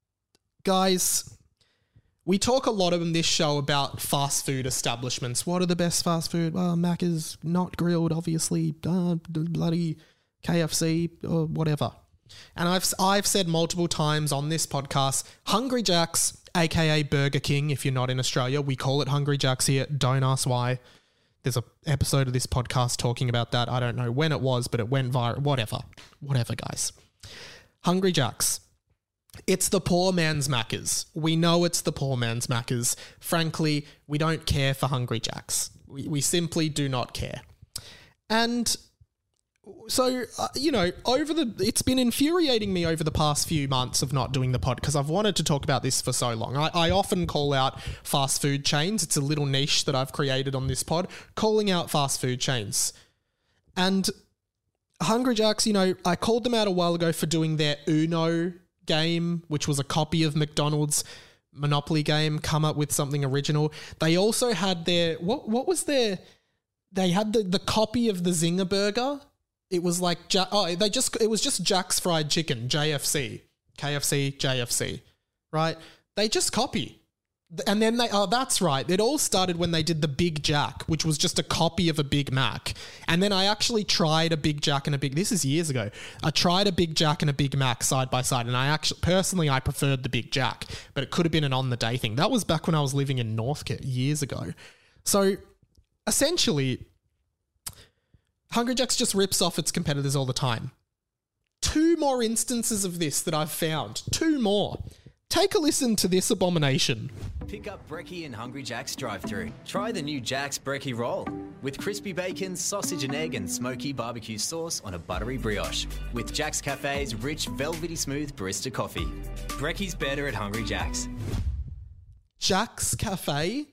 guys, we talk a lot on this show about fast food establishments. What are the best fast food? Well, Macca's, not grilled, obviously. Uh, bloody K F C or whatever. And I've I've said multiple times on this podcast, Hungry Jack's, aka Burger King, if you're not in Australia, we call it Hungry Jack's here. Don't ask why. There's a episode of this podcast talking about that. I don't know when it was, but it went viral. Whatever. Whatever, guys. Hungry Jack's. It's the poor man's Macca's. We know it's the poor man's Macca's. Frankly, we don't care for Hungry Jack's. We, we simply do not care. And... So, uh, you know, over the, it's been infuriating me over the past few months of not doing the pod because I've wanted to talk about this for so long. I, I often call out fast food chains. It's a little niche that I've created on this pod, calling out fast food chains. And Hungry Jack's, you know, I called them out a while ago for doing their Uno game, which was a copy of McDonald's Monopoly game, come up with something original. They also had their, what what was their, they had the, the copy of the Zinger Burger. It was like, oh, they just, it was just Jack's Fried Chicken, J F C, K F C, J F C, right? They just copy. And then they, oh, that's right. It all started when they did the Big Jack, which was just a copy of a Big Mac. And then I actually tried a Big Jack and a Big, this is years ago. I tried a Big Jack and a Big Mac side by side. And I actually, personally, I preferred the Big Jack, but it could have been an on the day thing. That was back when I was living in Northcote years ago. So essentially, Hungry Jack's just rips off its competitors all the time. Two more instances of this that I've found. Two more. Take a listen to this abomination. Pick up Brekkie and Hungry Jack's drive-thru. Try the new Jack's Brekkie roll with crispy bacon, sausage and egg and smoky barbecue sauce on a buttery brioche with Jack's Cafe's rich, velvety smooth barista coffee. Brekkie's better at Hungry Jack's. Jack's Cafe?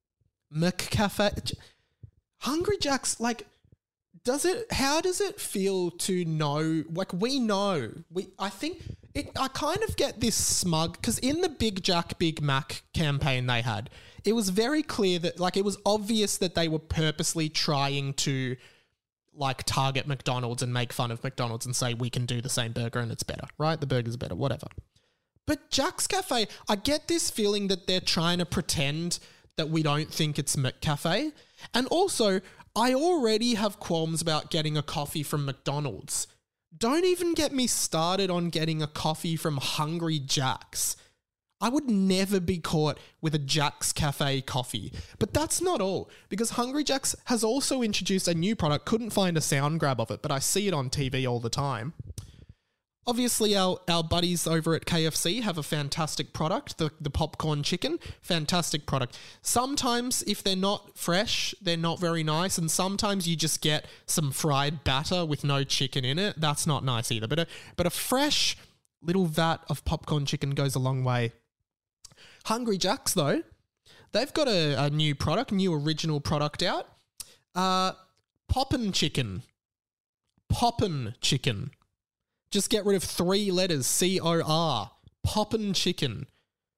McCafe? Hungry Jack's, like... Does it, how does it feel to know, like we know, we, I think it, I kind of get this smug, because in the Big Jack, Big Mac campaign they had, it was very clear that, like, it was obvious that they were purposely trying to, like, target McDonald's and make fun of McDonald's and say, we can do the same burger and it's better, right? The burger's better, whatever. But Jack's Cafe, I get this feeling that they're trying to pretend that we don't think it's McCafe. And also, I already have qualms about getting a coffee from McDonald's. Don't even get me started on getting a coffee from Hungry Jack's. I would never be caught with a Jack's Cafe coffee. But that's not all, because Hungry Jack's has also introduced a new product. Couldn't find a sound grab of it, but I see it on T V all the time. Obviously, our, our buddies over at K F C have a fantastic product, the, the popcorn chicken, fantastic product. Sometimes, if they're not fresh, they're not very nice, and sometimes you just get some fried batter with no chicken in it. That's not nice either. But a, but a fresh little vat of popcorn chicken goes a long way. Hungry Jack's, though, they've got a, a new product, new original product out. Uh, Poppin' Chicken. Poppin' Chicken. Just get rid of three letters, C O R. Poppin' Chicken.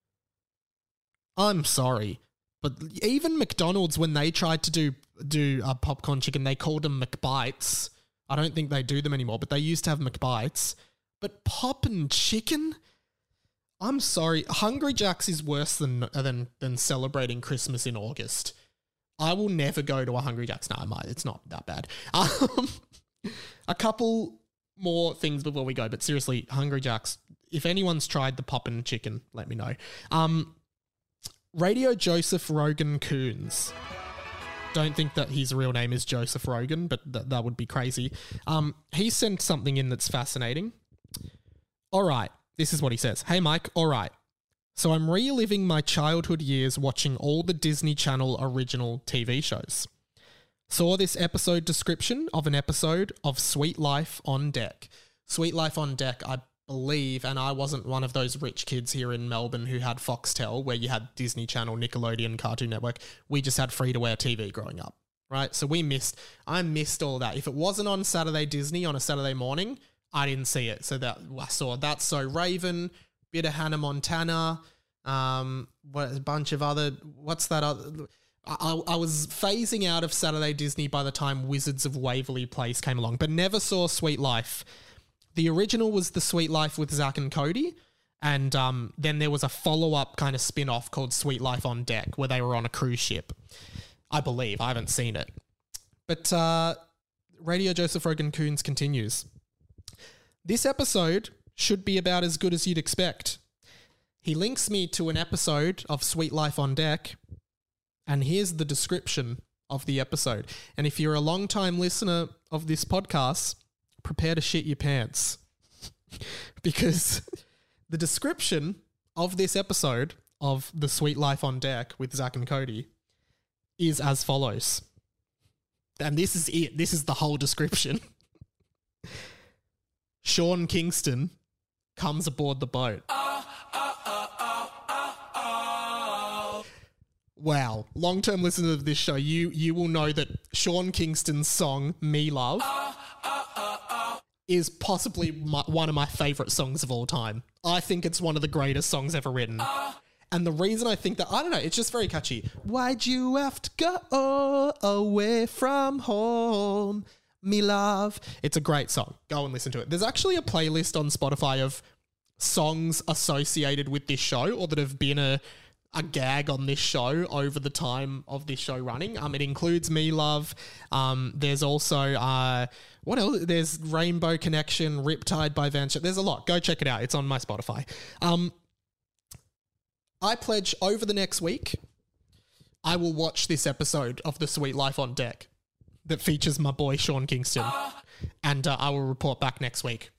I'm sorry, but even McDonald's, when they tried to do do a popcorn chicken, they called them McBites. I don't think they do them anymore, but they used to have McBites. But Poppin' Chicken? I'm sorry. Hungry Jack's is worse than than than celebrating Christmas in August. I will never go to a Hungry Jack's. No, I might. It's not that bad. Um, a couple more things before we go, but seriously, Hungry Jack's, if anyone's tried the Poppin' Chicken, let me know. Um, Radio Joseph Rogan Coons. Don't think that his real name is Joseph Rogan, but th- that would be crazy. Um, he sent something in that's fascinating. All right, this is what he says. Hey, Mike, all right. So I'm reliving my childhood years watching all the Disney Channel original T V shows. Saw this episode description of an episode of Sweet Life on Deck. Sweet Life on Deck, I believe, and I wasn't one of those rich kids here in Melbourne who had Foxtel, where you had Disney Channel, Nickelodeon, Cartoon Network. We just had free-to-air T V growing up, right? So we missed, I missed all that. If it wasn't on Saturday Disney on a Saturday morning, I didn't see it. So that I saw That's So Raven, bit of Hannah Montana, um, what, a bunch of other, what's that other... I, I was phasing out of Saturday Disney by the time Wizards of Waverly Place came along, but never saw Sweet Life. The original was The Sweet Life with Zach and Cody, and um, then there was a follow-up kind of spin-off called Sweet Life on Deck, where they were on a cruise ship. I believe. I haven't seen it. But uh, Radio Joseph Rogan Coons continues. This episode should be about as good as you'd expect. He links me to an episode of Sweet Life on Deck, and here's the description of the episode. And if you're a long-time listener of this podcast, prepare to shit your pants. Because the description of this episode of The Sweet Life on Deck with Zach and Cody is as follows. And this is it. This is the whole description. Sean Kingston comes aboard the boat. Wow. Long-term listeners of this show, you you will know that Sean Kingston's song, Me Love, is possibly my, one of my favourite songs of all time. I think it's one of the greatest songs ever written. And the reason I think that, I don't know, it's just very catchy. Why'd you have to go away from home, me love? It's a great song. Go and listen to it. There's actually a playlist on Spotify of songs associated with this show, or that have been a... a gag on this show over the time of this show running. Um, it includes Me Love. Um, there's also, uh, what else? There's Rainbow Connection, Riptide by Venture. There's a lot. Go check it out. It's on my Spotify. Um, I pledge over the next week, I will watch this episode of The Sweet Life on Deck that features my boy Sean Kingston, and uh, I will report back next week.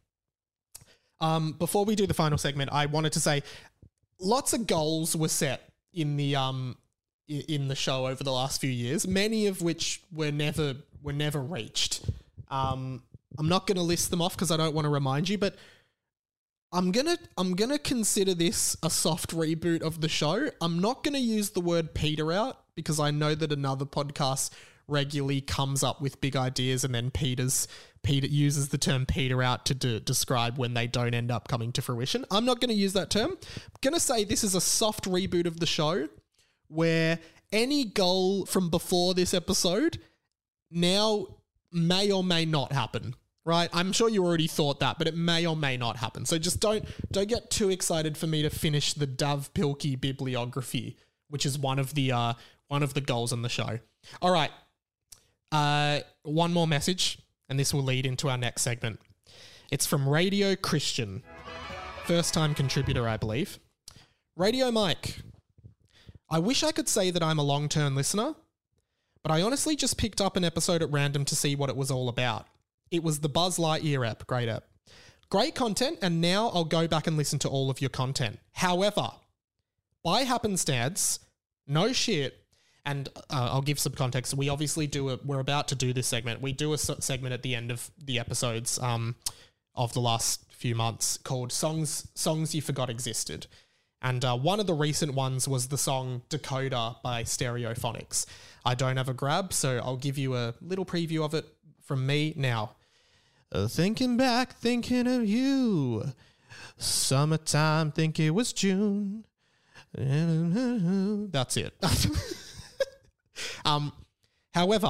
Um, before we do the final segment, I wanted to say, lots of goals were set in the um in the show over the last few years, many of which were never were never reached. Um, I'm not going to list them off because I don't want to remind you, but I'm gonna I'm gonna consider this a soft reboot of the show. I'm not going to use the word peter out because I know that another podcast regularly comes up with big ideas and then peters Peter uses the term peter out to de- describe when they don't end up coming to fruition. I'm not going to use that term. I'm going to say this is a soft reboot of the show where any goal from before this episode now may or may not happen, right? I'm sure you already thought that, but it may or may not happen. So just don't don't get too excited for me to finish the Dav Pilkey bibliography, which is one of the uh, one of the goals on the show. All right. Uh, one more message, and this will lead into our next segment. It's from Radio Christian. First time contributor, I believe. Radio Mike. I wish I could say that I'm a long-term listener, but I honestly just picked up an episode at random to see what it was all about. It was the Buzz Lightyear app. Great app. Great content, and now I'll go back and listen to all of your content. However, by happenstance, no shit, and uh, I'll give some context. We obviously do a, we're about to do this segment. We do a segment at the end of the episodes um, of the last few months called Songs Songs You Forgot Existed. And uh, one of the recent ones was the song Dakota by Stereophonics. I don't have a grab, so I'll give you a little preview of it from me now. Uh, thinking back, thinking of you. Summertime, think it was June. That's it. um, however,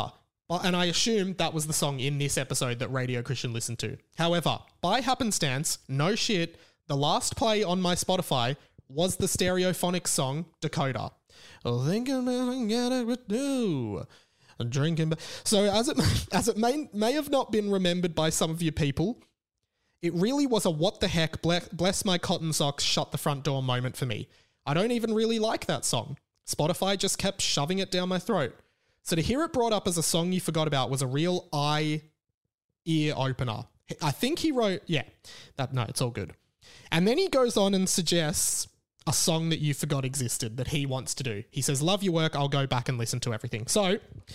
But, and I assume that was the song in this episode that Radio Christian listened to. However, by happenstance, no shit, the last play on my Spotify was the Stereophonics song, Dakota. Oh, thinking about get it do. Drinking. So as it, as it may, may have not been remembered by some of you people, it really was a what the heck, bless my cotton socks, shut the front door moment for me. I don't even really like that song. Spotify just kept shoving it down my throat. So to hear it brought up as a song you forgot about was a real eye ear opener. I think he wrote, yeah, that no, it's all good. And then he goes on and suggests a song that you forgot existed that he wants to do. He says, love your work, I'll go back and listen to everything. So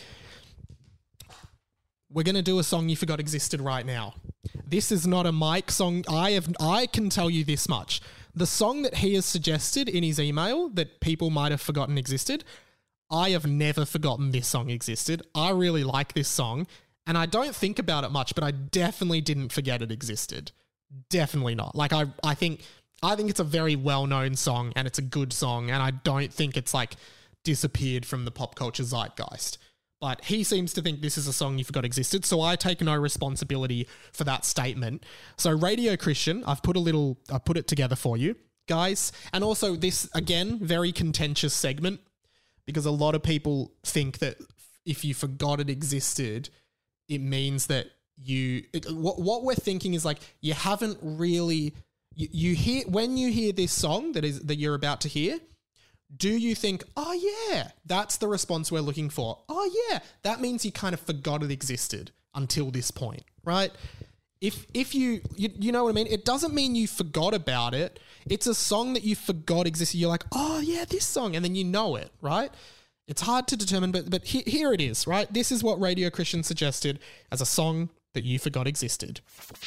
we're going to do a song you forgot existed right now. This is not a Mike song. I have, I can tell you this much. The song that he has suggested in his email that people might have forgotten existed, I have never forgotten this song existed. I really like this song, and I don't think about it much, but I definitely didn't forget it existed. Definitely not. Like, I, I think, I think it's a very well-known song, and it's a good song, and I don't think it's, like, disappeared from the pop culture zeitgeist. But he seems to think this is a song you forgot existed, so I take no responsibility for that statement. So Radio Christian, I've put a little, I've put it together for you, guys. And also this, again, very contentious segment, because a lot of people think that if you forgot it existed, it means that you, it, what, what we're thinking is like, you haven't really, you, you hear, when you hear this song that is, that you're about to hear, do you think, oh yeah, that's the response we're looking for? Oh yeah, that means you kind of forgot it existed until this point, right? If if you, you, you know what I mean? It doesn't mean you forgot about it. It's a song that you forgot existed. You're like, oh yeah, this song, and then you know it, right? It's hard to determine, but but he, here it is, right? This is what Radio Christian suggested as a song that you forgot existed.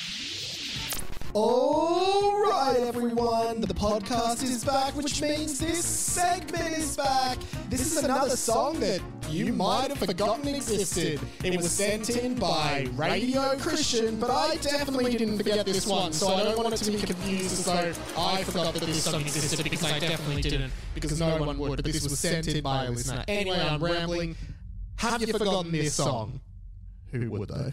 All right, everyone, the podcast is back, which means this segment is back. This is another song that you might have forgotten existed. It was sent in by Radio Christian, but I definitely didn't forget this one, so I don't want it to be confused as though I forgot that this song existed, because I definitely didn't, because no one would, but this was sent in by a listener. Anyway, I'm rambling. Have you forgotten this song? Who would, though?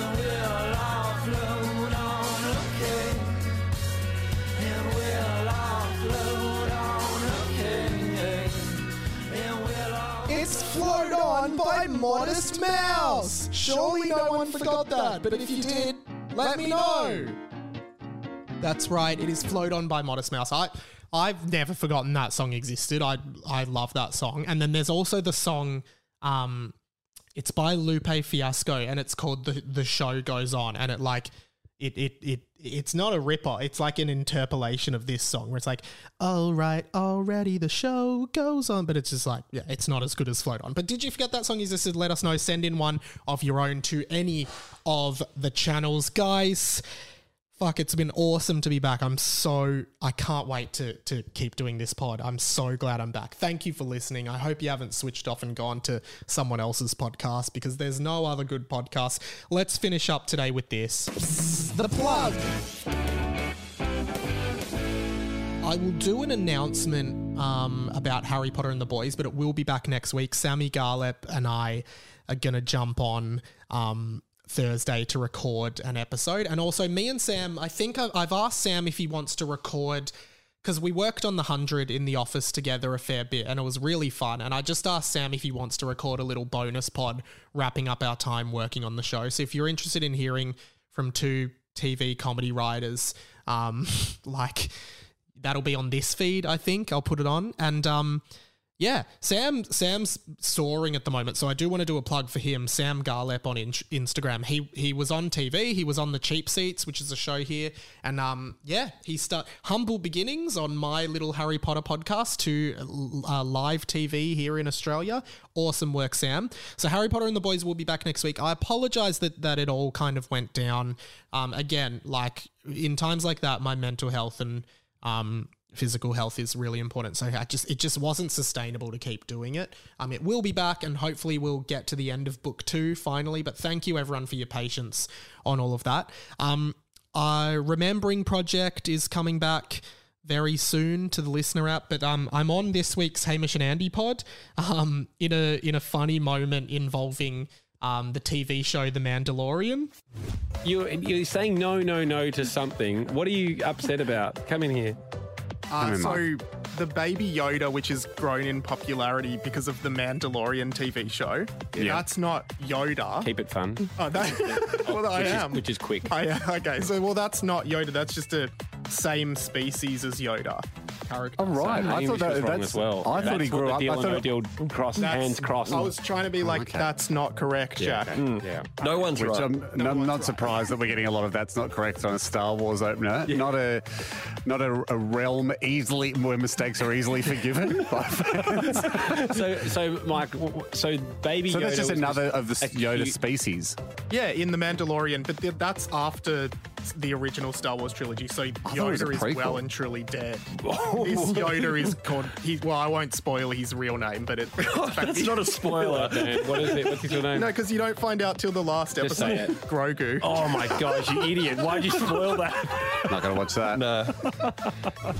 It's Float On by Modest Mouse. Surely no one forgot that, but if you did, let me know. That's right, it is Float On by Modest Mouse. I, I've never forgotten that song existed. I I love that song. And then there's also the song, um, it's by Lupe Fiasco, and it's called The The Show Goes On, and it like, It it it it's not a ripper. It's like an interpolation of this song where it's like, all right, already the show goes on. But it's just like, yeah, it's not as good as Float On. But did you forget that song existed? Let us know. Send in one of your own to any of the channels. Guys, fuck, it's been awesome to be back. I'm so, I can't wait to to keep doing this pod. I'm so glad I'm back. Thank you for listening. I hope you haven't switched off and gone to someone else's podcast, because there's no other good podcast. Let's finish up today with this. The plug. I will do an announcement um, about Harry Potter and the Boys, but it will be back next week. Sammy Garlep and I are going to jump on um, Thursday to record an episode. And also me and Sam, I think I've, I've asked Sam if he wants to record, because we worked on the hundred in the office together a fair bit and it was really fun. And I just asked Sam if he wants to record a little bonus pod wrapping up our time working on the show. So if you're interested in hearing from two T V comedy writers, um, like that'll be on this feed, I think. I'll put it on. And um, yeah, Sam Sam's soaring at the moment, so I do want to do a plug for him. Sam Garlep on in- Instagram. He he was on T V. He was on The Cheap Seats, which is a show here, and um yeah, he start humble beginnings on my little Harry Potter podcast to uh, live T V here in Australia. Awesome work, Sam. So Harry Potter and the Boys will be back next week. I apologize that that it all kind of went down. Um, again, like in times like that, my mental health and um. physical health is really important. So I just, it just wasn't sustainable to keep doing it. Um, it will be back and hopefully we'll get to the end of book two finally, but thank you everyone for your patience on all of that. Um, uh, Remembering Project is coming back very soon to the listener app, but um, I'm on this week's Hamish and Andy pod um, in a, in a funny moment involving um, the T V show The Mandalorian. You're, you're saying no, no, no to something. What are you upset about? Come in here. Uh, so the Baby Yoda, which has grown in popularity because of the Mandalorian T V show, Yeah. that's not Yoda. Keep it fun. Oh, that, well, I which am. Is, which is quick. I, okay, so well, that's not Yoda. That's just a same species as Yoda character. Oh, right. So I thought English that, was wrong that's, as well. I thought That's he grew what up. the I deal thought no it- deal cross, That's- hands crossed. I was trying to be like, okay. that's not correct, yeah, Jack. okay. yeah. No one's Which right. I'm, I'm not surprised that we're getting a lot of that's not correct on a Star Wars opener. Not a, not a, a realm easily where mistakes are easily forgiven by fans. so, so Mike, w- w- so Baby So Yoda that's just was another of the a Yoda cute- species. Yeah, in the Mandalorian, but th- that's after the original Star Wars trilogy. So thought it was a Yoda is prequel. well and truly dead. This Yoda is called. He, well, I won't spoil his real name, but it. It's That's not a spoiler. Man, what is it? What's his real name? No, because you don't find out till the last Just say episode. it. Grogu. Oh my gosh, you idiot. Why'd you spoil that? Not going to watch that. No.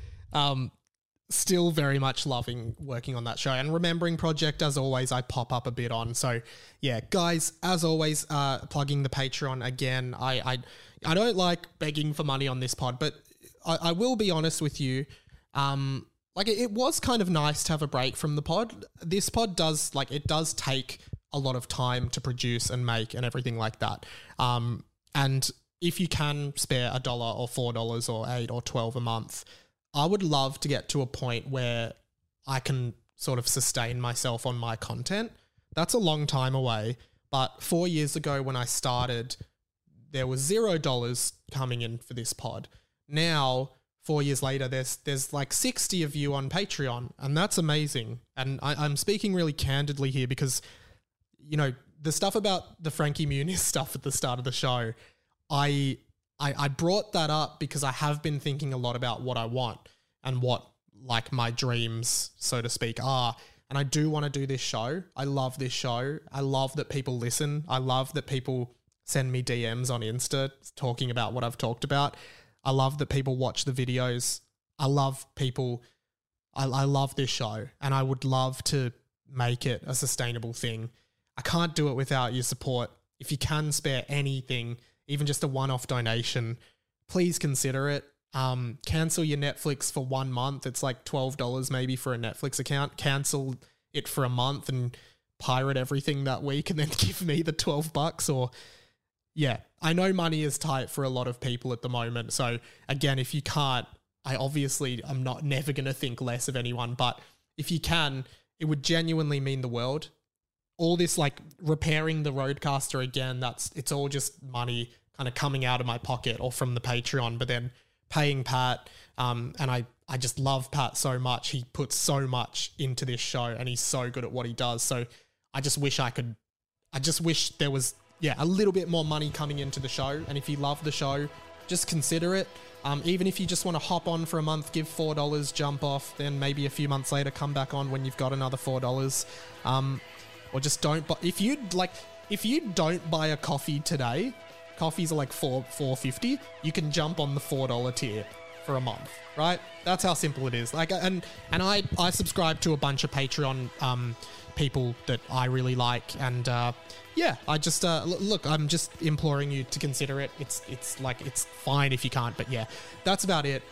Um, still very much loving working on that show and Remembering Project, as always, I pop up a bit on. So yeah, guys, as always, uh, plugging the Patreon again. I, I, I don't like begging for money on this pod, but I, I will be honest with you. Um, like it, it was kind of nice to have a break from the pod. This pod does like, it does take a lot of time to produce and make and everything like that. Um, and if you can spare a dollar or four dollars or eight or twelve a month, I would love to get to a point where I can sort of sustain myself on my content. That's a long time away. But four years ago when I started, there was zero dollars coming in for this pod. Now, four years later, there's there's like sixty of you on Patreon, and that's amazing. And I, I'm speaking really candidly here because, you know, the stuff about the Frankie Muniz stuff at the start of the show, I... I, I brought that up because I have been thinking a lot about what I want and what like my dreams, so to speak, are. And I do want to do this show. I love this show. I love that people listen. I love that people send me D Ms on Insta talking about what I've talked about. I love that people watch the videos. I love people. I, I love this show and I would love to make it a sustainable thing. I can't do it without your support. If you can spare anything, even just a one-off donation, please consider it. Um, cancel your Netflix for one month. It's like twelve dollars maybe for a Netflix account. Cancel it for a month and pirate everything that week and then give me the twelve bucks. Or yeah, I know money is tight for a lot of people at the moment. So again, if you can't, I obviously, I'm not never going to think less of anyone, but if you can, it would genuinely mean the world. All this like repairing the Rodecaster again, that's, it's all just money kind of coming out of my pocket or from the Patreon, but then paying Pat. Um, and I, I just love Pat so much. He puts so much into this show and he's so good at what he does. So I just wish I could, I just wish there was, yeah, a little bit more money coming into the show. And if you love the show, just consider it. Um, even if you just want to hop on for a month, give four dollars, jump off, then maybe a few months later, come back on when you've got another four dollars. Um, or just don't buy, if you like, if you don't buy a coffee today, coffees are like four four fifty. You can jump on the four dollar tier for a month, right? That's how simple it is. Like, and and I I subscribe to a bunch of Patreon um people that I really like, and uh, yeah, I just uh, l- look. I'm just imploring you to consider it. It's it's like it's fine if you can't, but yeah, that's about it.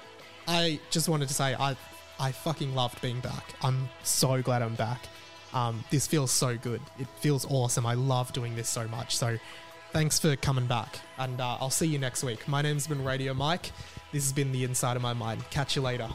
I just wanted to say I I fucking loved being back. I'm so glad I'm back. Um, this feels so good. It feels awesome. I love doing this so much. So thanks for coming back, and uh, I'll see you next week. My name's been Radio Mike. This has been The Inside of My Mind. Catch you later.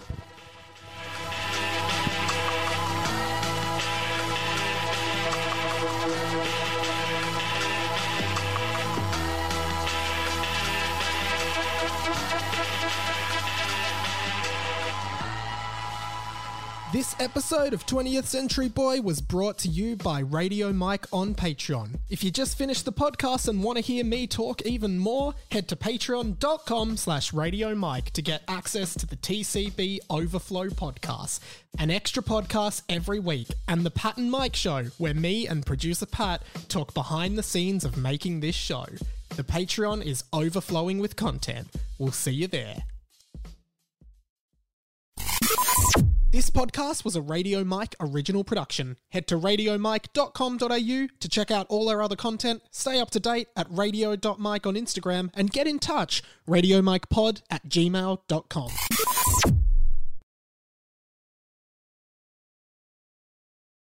This episode of twentieth Century Boy was brought to you by Radio Mike on Patreon. If you just finished the podcast and want to hear me talk even more, head to patreon.com slash Radio Mike to get access to the T C B Overflow podcast, an extra podcast every week, and the Pat and Mike Show, where me and producer Pat talk behind the scenes of making this show. The Patreon is overflowing with content. We'll see you there. This podcast was a Radio Mike original production. Head to radio mike dot com dot a u to check out all our other content, stay up to date at radio dot mike on Instagram, and get in touch, radiomikepod at gmail dot com.